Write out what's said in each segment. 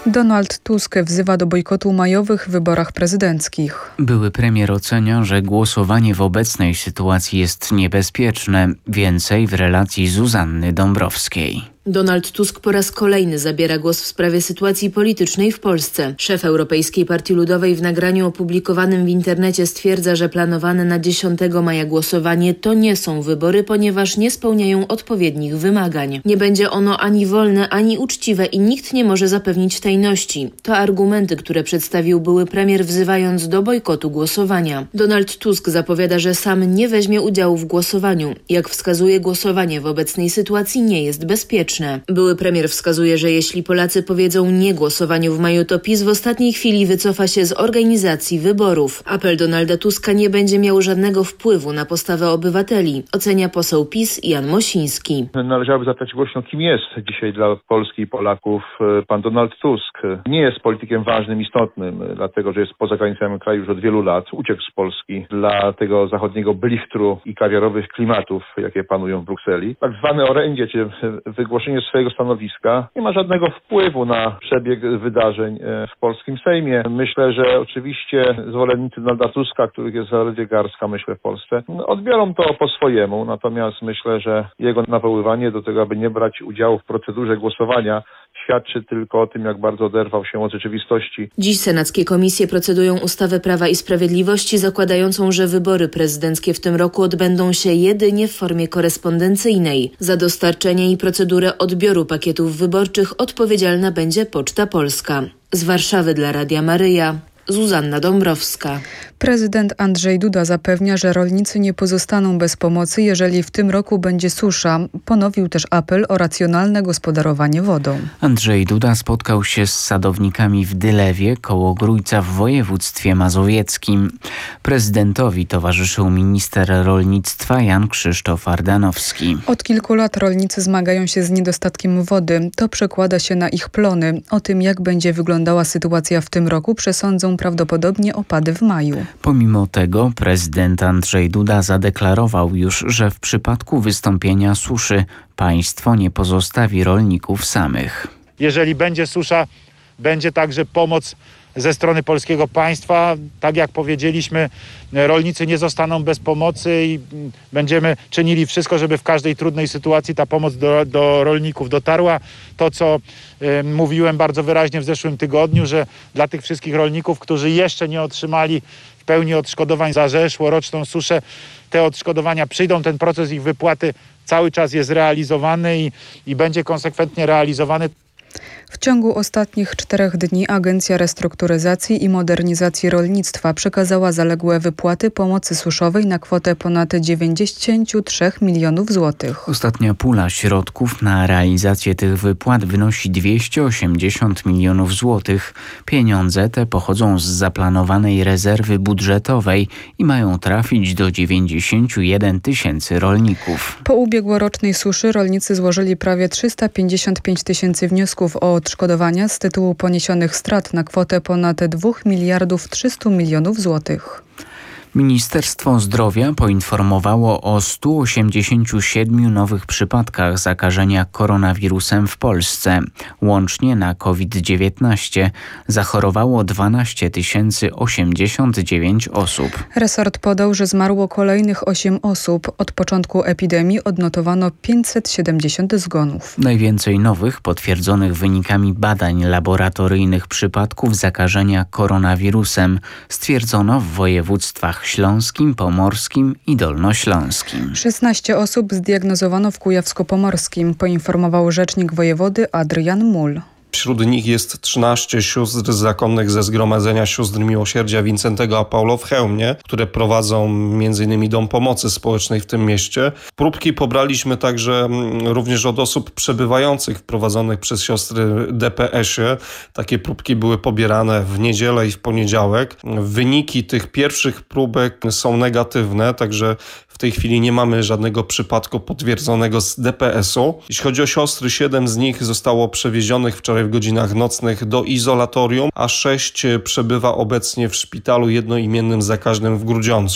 Donald Tusk wzywa do bojkotu majowych wyborach prezydenckich. Były premier ocenia, że głosowanie w obecnej sytuacji jest niebezpieczne. Więcej w relacji Zuzanny Dąbrowskiej. Donald Tusk po raz kolejny zabiera głos w sprawie sytuacji politycznej w Polsce. Szef Europejskiej Partii Ludowej w nagraniu opublikowanym w internecie stwierdza, że planowane na 10 maja głosowanie to nie są wybory, ponieważ nie spełniają odpowiednich wymagań. Nie będzie ono ani wolne, ani uczciwe i nikt nie może zapewnić tajności. To argumenty, które przedstawił były premier, wzywając do bojkotu głosowania. Donald Tusk zapowiada, że sam nie weźmie udziału w głosowaniu. Jak wskazuje, głosowanie w obecnej sytuacji nie jest bezpieczne. Były premier wskazuje, że jeśli Polacy powiedzą nie głosowaniu w maju, to PiS w ostatniej chwili wycofa się z organizacji wyborów. Apel Donalda Tuska nie będzie miał żadnego wpływu na postawę obywateli, ocenia poseł PiS Jan Mosiński. Należałoby zapytać głośno, kim jest dzisiaj dla Polski i Polaków pan Donald Tusk. Nie jest politykiem ważnym, istotnym, dlatego że jest poza granicami kraju już od wielu lat. Uciekł z Polski dla tego zachodniego blichtru i kawiarowych klimatów, jakie panują w Brukseli. Tak zwane orędzie, wygłoszenie swojego stanowiska nie ma żadnego wpływu na przebieg wydarzeń w polskim Sejmie. Myślę, że oczywiście zwolennicy Donalda Tuska, których jest zaledwie garstka, myślę, w Polsce, odbiorą to po swojemu. Natomiast myślę, że jego nawoływanie do tego, aby nie brać udziału w procedurze głosowania, świadczy tylko o tym, jak bardzo oderwał się od rzeczywistości. Dziś senackie komisje procedują ustawę Prawa i Sprawiedliwości zakładającą, że wybory prezydenckie w tym roku odbędą się jedynie w formie korespondencyjnej. Za dostarczenie i procedurę odbioru pakietów wyborczych odpowiedzialna będzie Poczta Polska. Z Warszawy dla Radia Maryja, Zuzanna Dąbrowska. Prezydent Andrzej Duda zapewnia, że rolnicy nie pozostaną bez pomocy, jeżeli w tym roku będzie susza. Ponowił też apel o racjonalne gospodarowanie wodą. Andrzej Duda spotkał się z sadownikami w Dylewie koło Grójca w województwie mazowieckim. Prezydentowi towarzyszył minister rolnictwa Jan Krzysztof Ardanowski. Od kilku lat rolnicy zmagają się z niedostatkiem wody. To przekłada się na ich plony. O tym, jak będzie wyglądała sytuacja w tym roku, przesądzą prawdopodobnie opady w maju. Pomimo tego prezydent Andrzej Duda zadeklarował już, że w przypadku wystąpienia suszy państwo nie pozostawi rolników samych. Jeżeli będzie susza, będzie także pomoc ze strony polskiego państwa. Tak jak powiedzieliśmy, rolnicy nie zostaną bez pomocy i będziemy czynili wszystko, żeby w każdej trudnej sytuacji ta pomoc do rolników dotarła. To, co mówiłem bardzo wyraźnie w zeszłym tygodniu, że dla tych wszystkich rolników, którzy jeszcze nie otrzymali w pełni odszkodowań za zeszłoroczną suszę, te odszkodowania przyjdą, ten proces ich wypłaty cały czas jest realizowany i będzie konsekwentnie realizowany. W ciągu ostatnich 4 dni Agencja Restrukturyzacji i Modernizacji Rolnictwa przekazała zaległe wypłaty pomocy suszowej na kwotę ponad 93 milionów złotych. Ostatnia pula środków na realizację tych wypłat wynosi 280 milionów złotych. Pieniądze te pochodzą z zaplanowanej rezerwy budżetowej i mają trafić do 91 tysięcy rolników. Po ubiegłorocznej suszy rolnicy złożyli prawie 355 tysięcy wniosków o odszkodowania z tytułu poniesionych strat na kwotę ponad 2 miliardów 300 milionów złotych. Ministerstwo Zdrowia poinformowało o 187 nowych przypadkach zakażenia koronawirusem w Polsce. Łącznie na COVID-19 zachorowało 12 089 osób. Resort podał, że zmarło kolejnych 8 osób. Od początku epidemii odnotowano 570 zgonów. Najwięcej nowych potwierdzonych wynikami badań laboratoryjnych przypadków zakażenia koronawirusem stwierdzono w województwach śląskim, pomorskim i dolnośląskim. 16 osób zdiagnozowano w Kujawsko-Pomorskim, poinformował rzecznik wojewody Adrian Mul. Wśród nich jest 13 sióstr zakonnych ze Zgromadzenia Sióstr Miłosierdzia Wincentego a Paulo w Chełmie, które prowadzą m.in. Dom Pomocy Społecznej w tym mieście. Próbki pobraliśmy także również od osób przebywających w prowadzonych przez siostry DPS-ie. Takie próbki były pobierane w niedzielę i w poniedziałek. Wyniki tych pierwszych próbek są negatywne, także w tej chwili nie mamy żadnego przypadku potwierdzonego z DPS-u. Jeśli chodzi o siostry, 7 z nich zostało przewiezionych wczoraj w godzinach nocnych do izolatorium, a 6 przebywa obecnie w szpitalu jednoimiennym zakaźnym w Grudziądzu.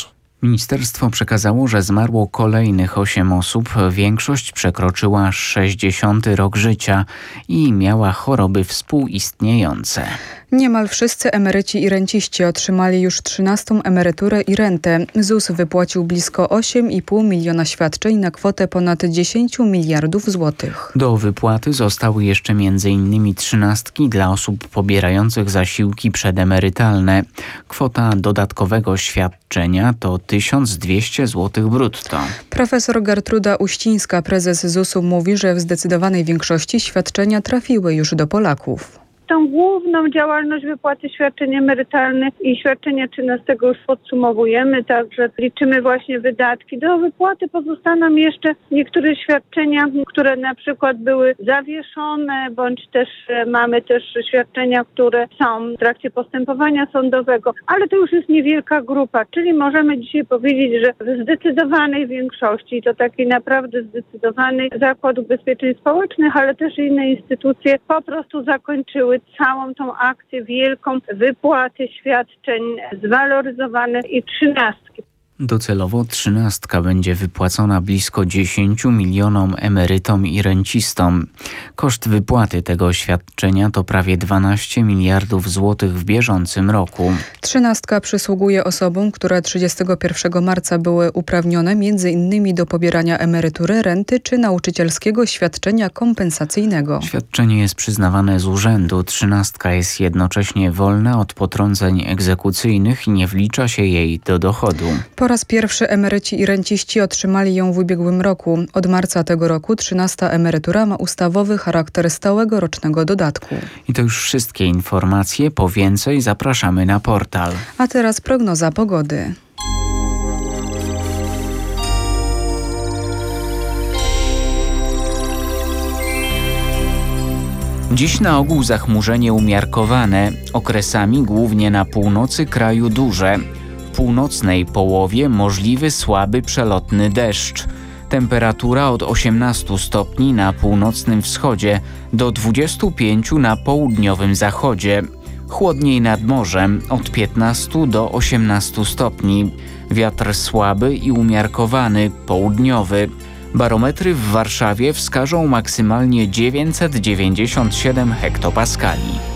Ministerstwo przekazało, że zmarło kolejnych 8 osób. Większość przekroczyła 60. rok życia i miała choroby współistniejące. Niemal wszyscy emeryci i renciści otrzymali już 13. emeryturę i rentę. ZUS wypłacił blisko 8,5 miliona świadczeń na kwotę ponad 10 miliardów złotych. Do wypłaty zostały jeszcze m.in. 13 dla osób pobierających zasiłki przedemerytalne. Kwota dodatkowego świadczenia to 1200 zł brutto. Profesor Gertruda Uścińska, prezes ZUS-u, mówi, że w zdecydowanej większości świadczenia trafiły już do Polaków. Tą główną działalność wypłaty świadczeń emerytalnych i świadczenia 13 już podsumowujemy, także liczymy właśnie wydatki. Do wypłaty pozostaną jeszcze niektóre świadczenia, które na przykład były zawieszone, bądź też mamy też świadczenia, które są w trakcie postępowania sądowego, ale to już jest niewielka grupa, czyli możemy dzisiaj powiedzieć, że w zdecydowanej większości, to taki naprawdę zdecydowany Zakład Ubezpieczeń Społecznych, ale też inne instytucje po prostu zakończyły całą tą akcję wielką wypłaty świadczeń zwaloryzowanych i 13. Docelowo 13 będzie wypłacona blisko 10 milionom emerytom i rencistom. Koszt wypłaty tego świadczenia to prawie 12 miliardów złotych w bieżącym roku. 13 przysługuje osobom, które 31 marca były uprawnione m.in. do pobierania emerytury, renty czy nauczycielskiego świadczenia kompensacyjnego. Świadczenie jest przyznawane z urzędu. 13 jest jednocześnie wolna od potrąceń egzekucyjnych i nie wlicza się jej do dochodu. Po raz pierwszy emeryci i renciści otrzymali ją w ubiegłym roku. Od marca tego roku 13 emerytura ma ustawowy charakter stałego rocznego dodatku. I to już wszystkie informacje. Po więcej zapraszamy na portal. A teraz prognoza pogody. Dziś na ogół zachmurzenie umiarkowane, okresami głównie na północy kraju duże. W północnej połowie możliwy słaby przelotny deszcz. Temperatura od 18 stopni na północnym wschodzie do 25 na południowym zachodzie. Chłodniej nad morzem od 15 do 18 stopni. Wiatr słaby i umiarkowany, południowy. Barometry w Warszawie wskażą maksymalnie 997 hektopaskali.